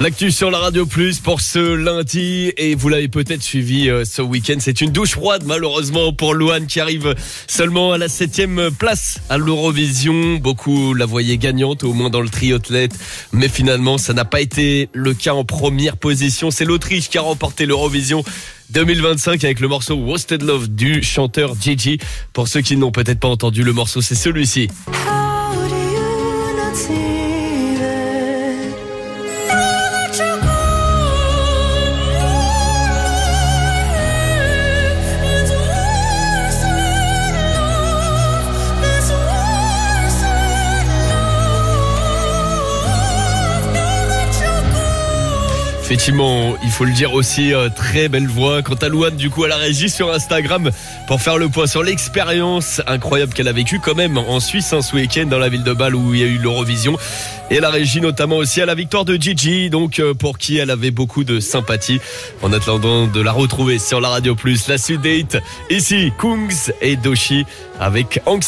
L'actu sur la Radio Plus pour ce lundi, et vous l'avez peut-être suivi ce week-end, c'est une douche froide malheureusement pour Louane qui arrive seulement à la 7e place à l'Eurovision. Beaucoup la voyaient gagnante, au moins dans le triathlète, mais finalement ça n'a pas été le cas en première position. C'est l'Autriche qui a remporté l'Eurovision 2025 avec le morceau Wasted Love du chanteur Gigi. Pour ceux qui n'ont peut-être pas entendu le morceau, c'est celui-ci. Effectivement, il faut le dire aussi, très belle voix. Quant à Louane, du coup, à la régie sur Instagram pour faire le point sur l'expérience incroyable qu'elle a vécue quand même en Suisse ce week-end dans la ville de Bâle où il y a eu l'Eurovision. Et la régie notamment aussi à la victoire de Gigi, donc pour qui elle avait beaucoup de sympathie. En attendant de la retrouver sur la Radio Plus, la suite des hits, ici, Kungs et Doshi avec Angst.